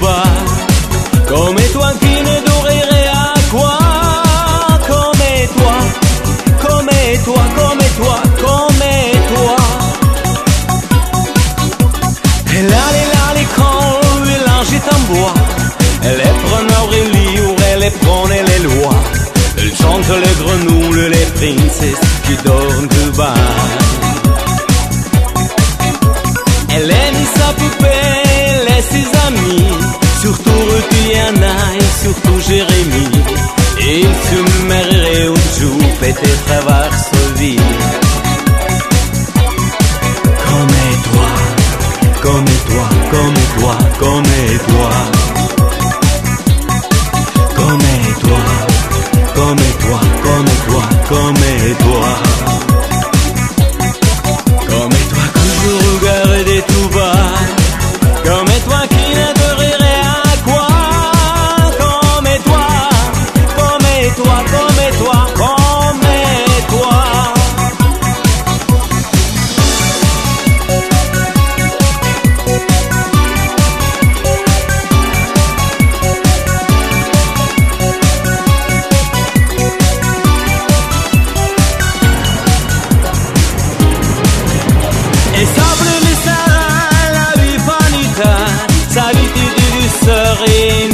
bas. Comme toi qui ne devrais à quoi. Comme toi, comme toi, comme toi, comme toi. Elle a les camps, elle agite en bois. Elle est preneur et livre, elle est prône et les lois. Elle chante les grenouilles, les princesses qui dorment tout bas. Elle aime sa poupée, elle et ses amis. Surtout Rutiana et surtout Jérémie. Et ils se marieraient un jour, peut-être à Varsovie. Comme toi, comme toi, comme toi, comme toi. Comme toi, comme toi, comme toi, comme toi. Comme toi que je regarde tout bas. Comme toi qui ne devrait à quoi. Comme toi, comme toi, comme toi, comme toi. Et sable de Sarah, la vie fanita, sa vie de douceur et